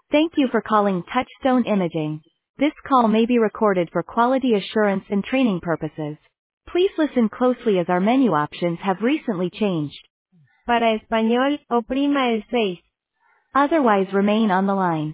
Thank you for calling Touchstone Imaging. This call may be recorded for quality assurance and training purposes. Please listen closely as our menu options have recently changed. Para español, oprima el 6. Otherwise remain on the line.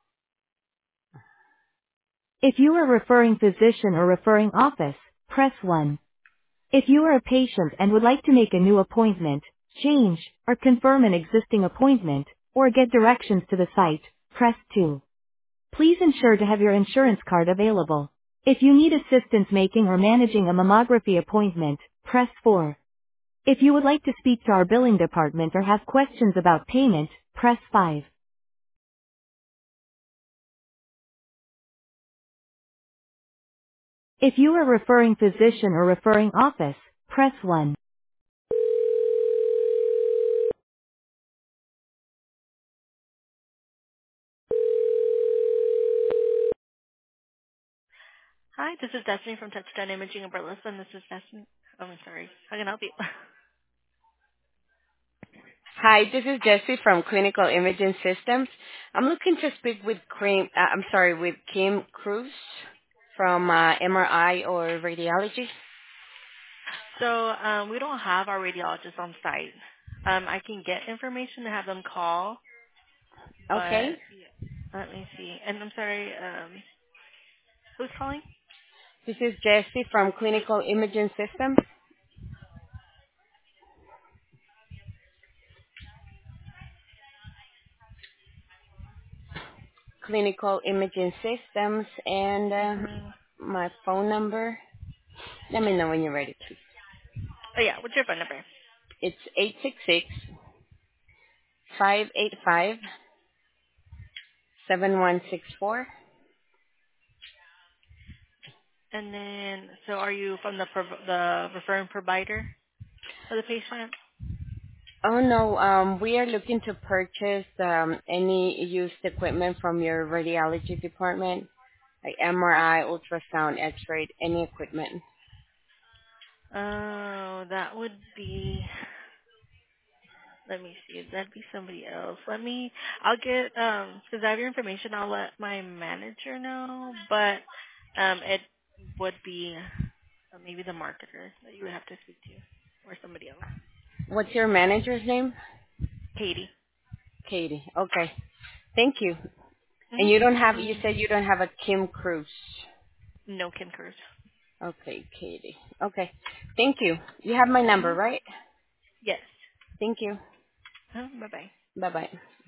If you are a referring physician or referring office, press 1. If you are a patient and would like to make a new appointment, change, or confirm an existing appointment, or get directions to the site, press 2. Please ensure to have your insurance card available. If you need assistance making or managing a mammography appointment, press 4. If you would like to speak to our billing department or have questions about payment, press 5. If you are a referring physician or referring office, press 1. Hi, this is Destiny from Touchdown Imaging in Burleson. This is Destiny. Oh, I'm sorry. How can I help you? Hi, this is Jessie from Clinical Imaging Systems. I'm looking to speak with with Kim Cruz from MRI or radiology. So, we don't have our radiologist on site. I can get information to have them call, but Okay. let me see. And I'm sorry, who's calling? This is Jessie from Clinical Imaging Systems. Clinical Imaging Systems and Mm-hmm. my phone number. Let me know when you're ready, please. Oh yeah, what's your phone number? It's 866-585-7164. And then, so are you from the referring provider for the patient? Oh no, we are looking to purchase any used equipment from your radiology department, like MRI, ultrasound, X-ray, any equipment. Oh, that would be. Let me see. That'd be somebody else. I'll get, because I have your information, I'll let my manager know, but, it would be maybe the marketer that you would have to speak to, or somebody else. What's your manager's name? Katie. Katie. Okay. Thank you. And you Mm-hmm. said you don't have a Kim Cruz. No Kim Cruz. Okay, Katie. Okay. Thank you. You have my number, Mm-hmm. right? Yes. Thank you. Bye-bye. Bye-bye.